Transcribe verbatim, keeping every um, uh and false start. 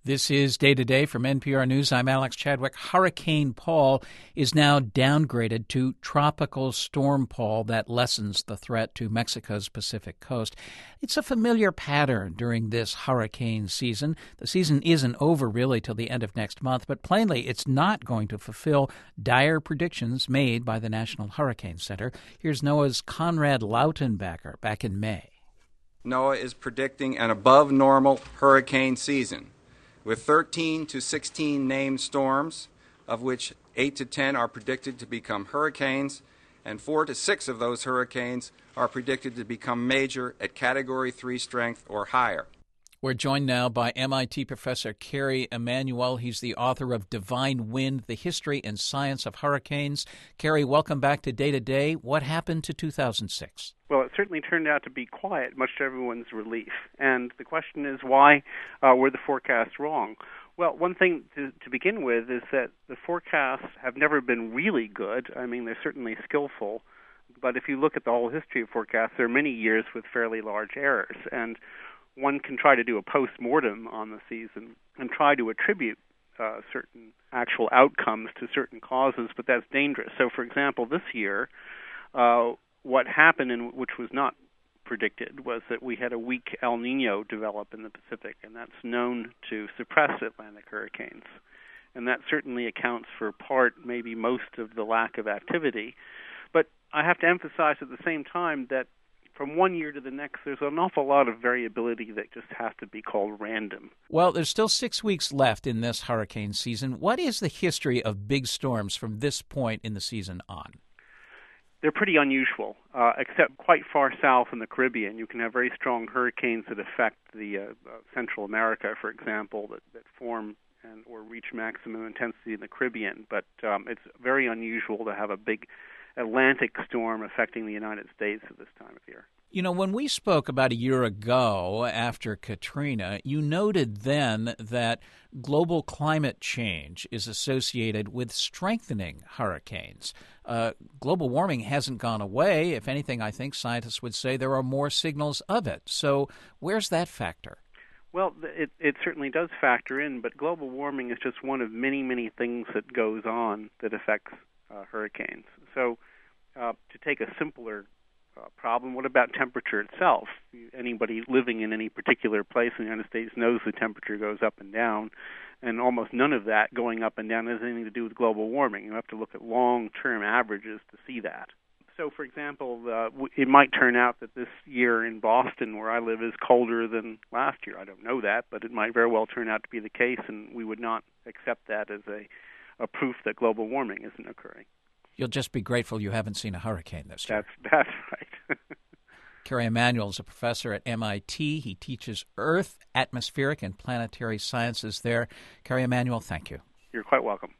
This is Day to Day from N P R News. I'm Alex Chadwick. Hurricane Paul is now downgraded to Tropical Storm Paul. That lessens the threat to Mexico's Pacific coast. It's a familiar pattern during this hurricane season. The season isn't over really till the end of next month, but plainly it's not going to fulfill dire predictions made by the National Hurricane Center. Here's NOAA's Conrad Lautenbacher back in May. NOAA is predicting an above-normal hurricane season, with thirteen to sixteen named storms, of which eight to ten are predicted to become hurricanes, and four to six of those hurricanes are predicted to become major at Category three strength or higher. We're joined now by M I T professor Kerry Emanuel. He's the author of Divine Wind, The History and Science of Hurricanes. Kerry, welcome back to Day to Day. What happened to two thousand six? Well, it certainly turned out to be quiet, much to everyone's relief. And the question is, why uh, were the forecasts wrong? Well, one thing to, to begin with is that the forecasts have never been really good. I mean, they're certainly skillful. But if you look at the whole history of forecasts, there are many years with fairly large errors. And one can try to do a post-mortem on the season and try to attribute uh, certain actual outcomes to certain causes, but that's dangerous. So, for example, this year, uh, what happened, and which was not predicted, was that we had a weak El Niño develop in the Pacific, and that's known to suppress Atlantic hurricanes. And that certainly accounts for part, maybe most, of the lack of activity. But I have to emphasize at the same time that from one year to the next, there's an awful lot of variability that just has to be called random. Well, there's still six weeks left in this hurricane season. What is the history of big storms from this point in the season on? They're pretty unusual, uh, except quite far south in the Caribbean. You can have very strong hurricanes that affect the uh, uh, Central America, for example, that, that form and or reach maximum intensity in the Caribbean. But um, it's very unusual to have a big Atlantic storm affecting the United States at this time of year. You know, when we spoke about a year ago after Katrina, you noted then that global climate change is associated with strengthening hurricanes. Uh, global warming hasn't gone away. If anything, I think scientists would say there are more signals of it. So where's that factor? Well, it, it certainly does factor in, but global warming is just one of many, many things that goes on that affects uh, hurricanes. So uh, to take a simpler uh, problem, what about temperature itself? Anybody living in any particular place in the United States knows the temperature goes up and down, and almost none of that going up and down has anything to do with global warming. You have to look at long-term averages to see that. So, for example, uh, it might turn out that this year in Boston, where I live, is colder than last year. I don't know that, but it might very well turn out to be the case, and we would not accept that as a, a proof that global warming isn't occurring. You'll just be grateful you haven't seen a hurricane this year. That's, that's right. Kerry Emanuel is a professor at M I T. He teaches Earth, atmospheric, and planetary sciences there. Kerry Emanuel, thank you. You're quite welcome.